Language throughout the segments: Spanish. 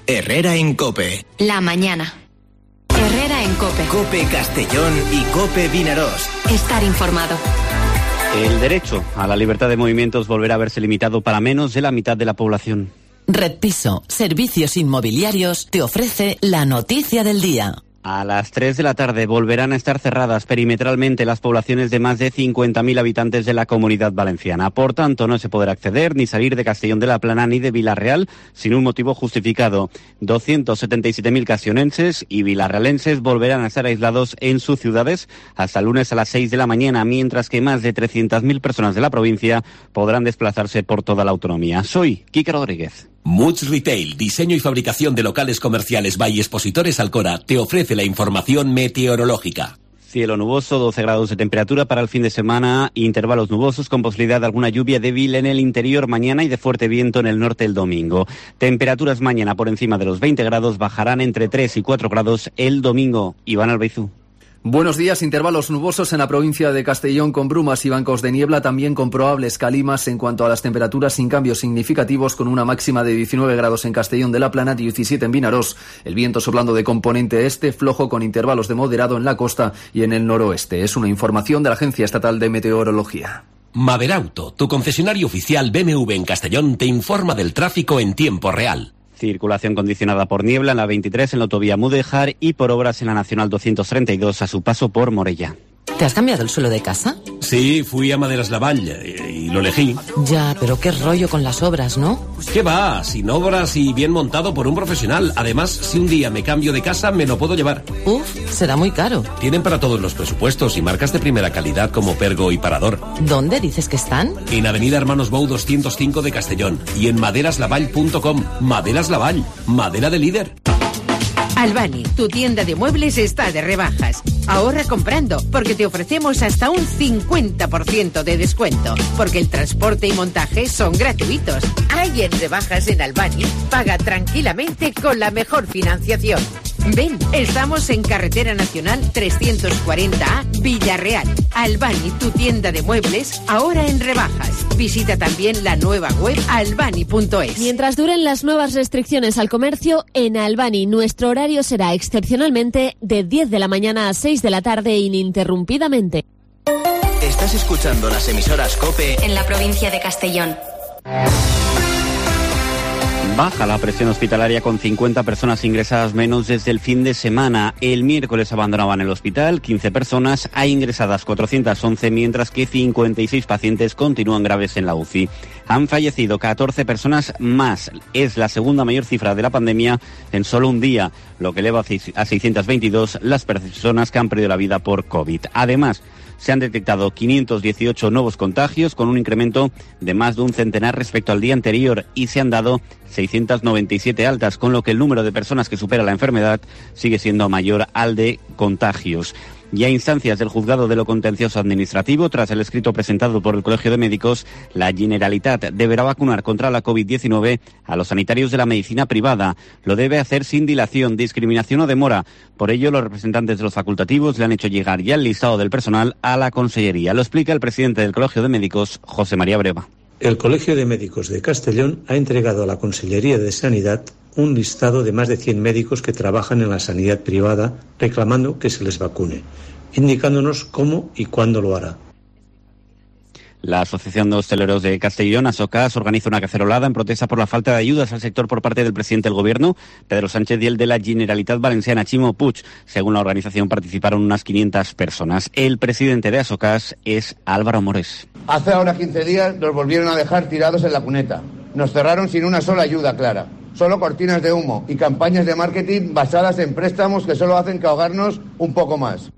Herrera en COPE. La mañana. Herrera en COPE. COPE Castellón y COPE Vinarós. Estar informado. El derecho a la libertad de movimientos volverá a verse limitado para menos de la mitad de la población. Red Piso, servicios inmobiliarios, te ofrece la noticia del día. A las 3 de la tarde volverán a estar cerradas perimetralmente las poblaciones de más de 50.000 habitantes de la Comunidad Valenciana. Por tanto, no se podrá acceder ni salir de Castellón de la Plana ni de Vila-real sin un motivo justificado. 277.000 castellonenses y vilarrealenses volverán a estar aislados en sus ciudades hasta el lunes a las 6 de la mañana, mientras que más de 300.000 personas de la provincia podrán desplazarse por toda la autonomía. Soy Quique Rodríguez. Much Retail, diseño y fabricación de locales comerciales by Expositores Alcora, te ofrece la información meteorológica. Cielo nuboso, 12 grados de temperatura para el fin de semana, intervalos nubosos con posibilidad de alguna lluvia débil en el interior mañana y de fuerte viento en el norte el domingo. Temperaturas mañana por encima de los 20 grados, bajarán entre 3 y 4 grados el domingo. Iván Albaizú. Buenos días, intervalos nubosos en la provincia de Castellón con brumas y bancos de niebla, también con probables calimas en cuanto a las temperaturas sin cambios significativos, con una máxima de 19 grados en Castellón de la Plana, 17 en Vinarós. El viento soplando de componente este, flojo con intervalos de moderado en la costa y en el noroeste. Es una información de la Agencia Estatal de Meteorología. Maderauto, tu concesionario oficial BMW en Castellón, te informa del tráfico en tiempo real. Circulación condicionada por niebla en la 23 en la autovía Mudéjar y por obras en la Nacional 232 a su paso por Morella. ¿Te has cambiado el suelo de casa? Sí, fui a Maderas Lavall y lo elegí. Ya, pero qué rollo con las obras, ¿no? ¿Qué va? Sin obras y bien montado por un profesional. Además, si un día me cambio de casa, me lo puedo llevar. Uf, será muy caro. Tienen para todos los presupuestos y marcas de primera calidad como Pergo y Parador. ¿Dónde dices que están? En Avenida Hermanos Bou 205 de Castellón y en maderaslavall.com. Maderas Lavall, madera de líder. Albani, tu tienda de muebles está de rebajas. Ahorra comprando, porque te ofrecemos hasta un 50% de descuento, porque el transporte y montaje son gratuitos. Hay en rebajas en Albani, paga tranquilamente con la mejor financiación. Ven, estamos en Carretera Nacional 340A, Villarreal. Albani, tu tienda de muebles, ahora en rebajas. Visita también la nueva web albani.es. Mientras duren las nuevas restricciones al comercio, en Albani nuestro horario será excepcionalmente de 10 de la mañana a 6 de la tarde ininterrumpidamente. Estás escuchando las emisoras COPE en la provincia de Castellón. Baja la presión hospitalaria con 50 personas ingresadas menos desde el fin de semana. El miércoles abandonaban el hospital 15 personas, hay ingresadas 411, mientras que 56 pacientes continúan graves en la UCI. Han fallecido 14 personas más. Es la segunda mayor cifra de la pandemia en solo un día, lo que eleva a 622 las personas que han perdido la vida por COVID. Además, se han detectado 518 nuevos contagios, con un incremento de más de un centenar respecto al día anterior, y se han dado 697 altas, con lo que el número de personas que supera la enfermedad sigue siendo mayor al de contagios. Y a instancias del Juzgado de lo Contencioso Administrativo, tras el escrito presentado por el Colegio de Médicos, la Generalitat deberá vacunar contra la COVID-19 a los sanitarios de la medicina privada. Lo debe hacer sin dilación, discriminación o demora. Por ello, los representantes de los facultativos le han hecho llegar ya el listado del personal a la Consellería. Lo explica el presidente del Colegio de Médicos, José María Breva. El Colegio de Médicos de Castellón ha entregado a la Consellería de Sanidad un listado de más de 100 médicos que trabajan en la sanidad privada, reclamando que se les vacune, indicándonos cómo y cuándo lo hará. La Asociación de Hosteleros de Castellón, ASOCAS, organiza una cacerolada en protesta por la falta de ayudas al sector por parte del presidente del Gobierno, Pedro Sánchez, y el de la Generalitat Valenciana, Ximo Puig. Según la organización, participaron unas 500 personas. El presidente de ASOCAS es Álvaro Morés. Hace ahora 15 días nos volvieron a dejar tirados en la cuneta. Nos cerraron sin una sola ayuda clara. Solo cortinas de humo y campañas de marketing basadas en préstamos que solo hacen que ahogarnos un poco más.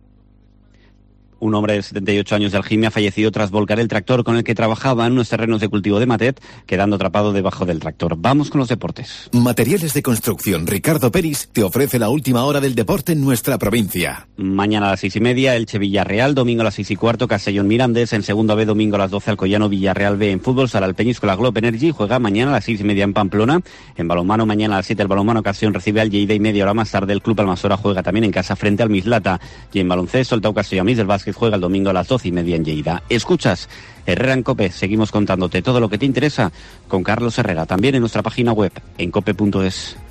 Un hombre de 78 años de Algimia ha fallecido tras volcar el tractor con el que trabajaba en unos terrenos de cultivo de Matet, quedando atrapado debajo del tractor. Vamos con los deportes. Materiales de construcción Ricardo Peris te ofrece la última hora del deporte en nuestra provincia. Mañana a las 6:30, Elche Villarreal, domingo a las 6:15, Castellón Mirandés, en segunda B, domingo a las 12, Alcoyano Villarreal B. En fútbol, Sala el Peñíscola Globe Energy juega mañana a las 6:30 en Pamplona. En balonmano, mañana a las 7, el balonmano Ocasión recibe al Lleida, y media hora más tarde el Club Almasora juega también en casa frente al Mislata. Y en baloncesto, el Tau Castellamís del Básquet juega el domingo a las 12:30 en Lleida. Escuchas Herrera en COPE, seguimos contándote todo lo que te interesa con Carlos Herrera, también en nuestra página web en cope.es.